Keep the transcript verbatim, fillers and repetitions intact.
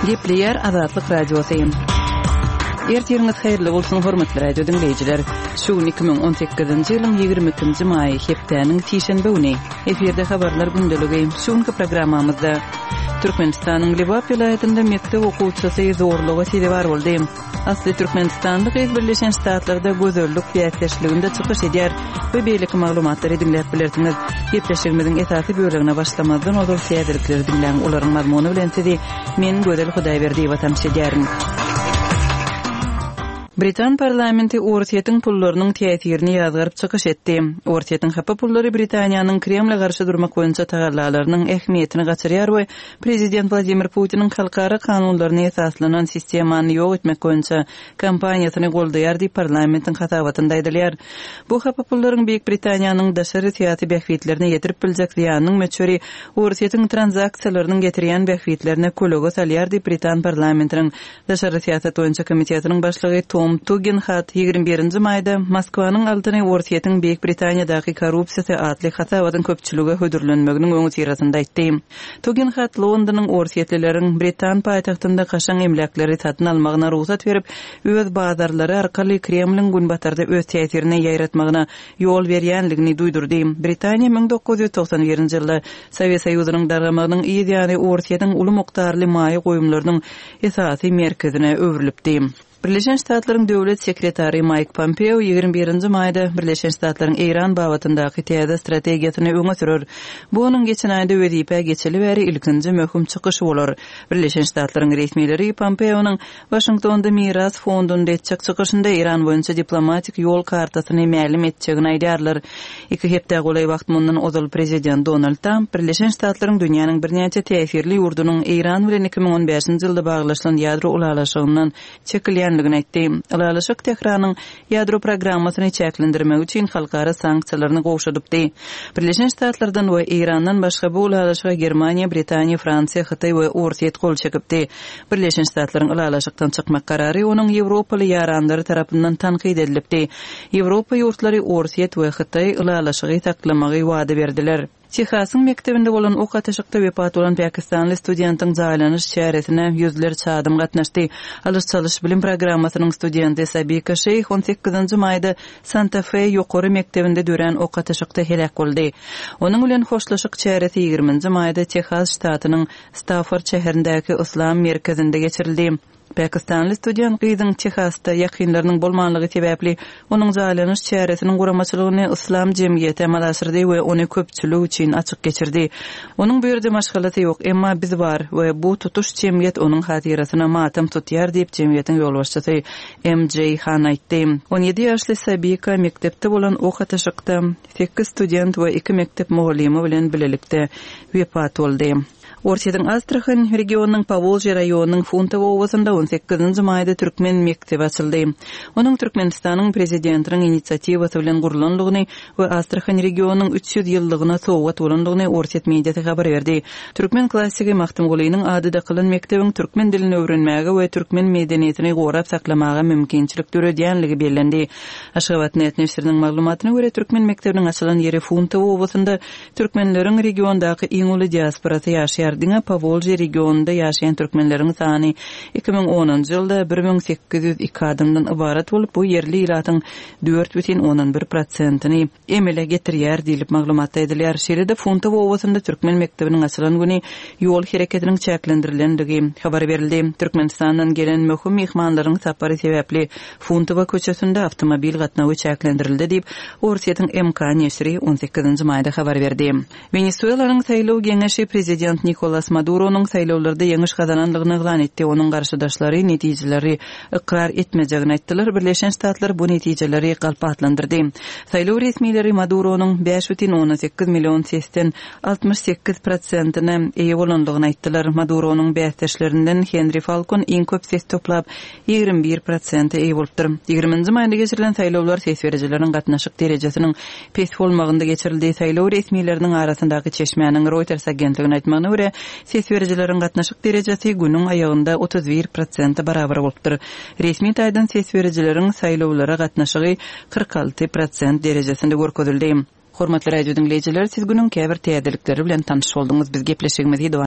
Gepleyer Azatlyk Radiosyň. Ertirňiz haýyrly bolsun hormatly radio dinleýijiler. Şu iki bin on sekizinji ýylyň ýygrimi ikinji maý hepdeniň tişenbe güni eferde habarlar gündeligi şuňky programmamyzda Türkmenistanyň Lebap vilayetinde mektep okuwçysy zorlugy sede bar boldy. Asly Türkmenistanlyk Birleşen Ştatlarda gözörlük fiýatleşliginde çykyş edýär we beýleki maglumatlary dinläp bilersiňiz. Gepleşigimiziň esasy bölümine başlamazdan ozal fiýatlikleri dinläň olaryň mazmuny bilen sizi men Gödel Hudaýberdi watanşy edýärim. Britan parlamenti Ortiýetiň pullarynyň täsirini ýazgyryp çykyş etdi. Ortiýetiň hapa pullary Britaniýanyň Kremle garşy durmak boýunça tagallalarynyň ähmiýetini gaçyrýar we prezident Vladimir Putiniň halkara kanunlaryna esaslanan sistemany ýok etmek boýunça kampaniýasyny goldaýar diýip parlamentiň hatabatynda aýdylýar. Bu hapa pullaryň Büyük Britaniýanyň daşary syýasy bähwitlerine ýetirip biljek ziýanyň meçhuri Ortiýetiň transaksiýalarynyň getirýän bähwitlerine kolego salýar diýip Britan parlamentiniň daşary syýasat boýunça komitetynyň başlygy Tom Tugendhat ýygrimi birinji maýda Moskwanyň aldyny Ortiýetiň Büyük Britaniýadaky korrupsiýa atly hatawatyň köpçüligi hödürlenmeginiň öňü tirasynda aýtdy. Tugendhat Londonyň Ortiýetlilerin Britan paýtagtynda kaşaň emlekleri satyn almagyna ruhsat berip, öz bazarlary arkaly Kremliň günbatarda öz täsirini ýaýratmagyna ýol berýänligini duýdurdy. Britaniýa ming dokuz ýüz toksan birinji ýylda Sowet Soýuzynyň dargamagynyň ýa-ni Ortiýetiň uly mukdarly maý goýumlarynyň esasy merkezine öwrilipdi. Birleşen Ştatlaryň döwlet sekretary Mike Pompeo ýygrimi birinji maýda Birleşen Ştatlaryň Iran babatyndaky täze strategiýasyny öňe sürer. Bu onuň geçen aýda wezipä geçeli bäri ilkinji möhüm çykyşy bolar. Birleşen Ştatlaryň resmiýetleri Pompeo'nyň Washingtonda Miras fondunda etjek çykyşynda Iran boýunça diplomatik ýol kartasyny ma'lum etjegini aýdýarlar. Iki hepde golay wagt mundan ozal prezident Donald Trump Birleşen Ştatlaryň dünýäniň birnäçe täsirli ýurdunyň Iran bilen iki bin on beşinji ýylda baglaşylan ýadro ulalaşygynyň çekilýän Alalaşyk Tehranyň ýadro programmasyny çäklendirmek üçin halkara sanksiýalaryny gowşadypdy. Birleşen Ştatlardan we Irandan başga bu alalaşyga Germaniýa, Britaniýa, Fransiýa, Hytaý we Ortiýet gol çekipdi. Birleşen Ştatlaryň alalaşykdan çykmak karary onuň Ýewropaly ýarandary tarapyndan tanqid edilipdi. Ýewropa ýurtlary Ortiýet we Hytaý alalaşygy taklamagy wada berdiler. Texasyň mektebinde bolan ok ataşykda wepat bolan Pakistanly studentyň jaýlanyş çäresine ýüzler çadım gatnaşdy. Alys çalyş bilim programmasynyň studenti Sabika Sheikh on sekizinji maýda Santa Fe ýokary mektebinde dören ok ataşykda helak boldy. Onuň bilen hoşlaşyk çäresi ýygrimiňji maýda Texas ştatynyň Stafford şäherindäki Islam merkezinde geçirildi. Pakistanly student gyzyň Texasda ýakynlarynyň bolmanlygy sebäpli onuň jaýlanyş çäresiniň guramaçylygyny Islam jemgyýeti amallaşdyrdy we ony köpçülik üçin açyk geçirdi. Onuň bu ýerde maşgalaty ýok, emma biz bar we bu tutuş jemgyýet onuň hatyrasyna matam tutýar diýip jemgyýetiň ýolbaşçysy M J Han aýtdy. on ýedi ýaşly Sabika mektepde bolan ok ataşykda sekiz student we iki mektep muallimi bilen bilelikde wepat boldy. Ortiýetiň Astrakhan regionunyň Powolje raýonynyň Funtovo owasynda on sekizinji maýda türkmen mektebi açyldy. Onuň Türkmenistanyň prezidentiniň initsiatywasy bilen gurulanlygyny we Astrakhan regionunyň üç ýüz ýyllygyna sowgat bolanlygyny Ortiýet mediýasy habar berdi. Türkmen klassigi Mahtum Gulynyň adyda kılan mektebiň türkmen dilini öwrenmäge we türkmen medeniýetini gorap saklamaga mümkinçilik döredýänligi bellendi. Aşgabat net neşriniň maglumatyna görä türkmen mektebiniň açylan ýeri Funtovo owasynda türkmenleriň regiondaky iň uly diasporasy ýaşaýar. Diňe Powolje regionunda ýaşaýan türkmenleriň sany iki bin onunji ýylda bir bin sekiz ýüz iki adamdan ibarat bolup, bu yerli ýylatyň dört бүтүн onan bir prosentyny emele getirýär diýilip maglumatda edilýär. Şeýle Funtovo owasynda türkmen mektebiniň açylan güni ýol hereketiniň çäklendirilendigi habar berildi. Türkmenistandan gelen möhüm mehmanlaryň sapary sebäpli Funtovo köçesinde awtomobil gatnawy çäklendirildi diýip Ortiýetiň M K neşri on sekizinji maýda habar berdi. Venezuelanyň saýlaw geňeşi prezident Nicolas Maduro'nun saýlawlarda ýeňiş gazananlygyny eglan etdi. Onuň garşydaşlary netijeleri ikrar etmejegini aýtdylar. Birleşen Ştatlar bu netijeleri galpatlandyrdy. Saýlaw resmiýetleri Maduro'nun beş бүтүн on sekiz million sesten altmış sekiz prosentyny eýe bolanlygyny aýtdylar. Maduro'nun bäsdeşlerinden Henry Falcon iň köp ses toplap ýygrimi bir prosent eýe bolupdyr. ýygrimiňji maýda geçirilen saýlawlar ses berejileriň gatnaşyk derejesiniň pes bolmagynda geçirildi. Saýlaw resmiýetleriniň arasyndaky çeşmäniň Reuters agentligine aýtmagyna görä ses berejileriň gatnaşyk derejesi günüň aýagynda otuz bir prosent barabar bolupdyr. Resmi taýdan ses berejileriň saýlawlara gatnaşygy kırk altı prosent derejesinde görkezildi. Hormatly radio dinleýijiler, siz günüň käbir täzelikleri bilen tanyş boldyňyz. Biz gepleşigimiz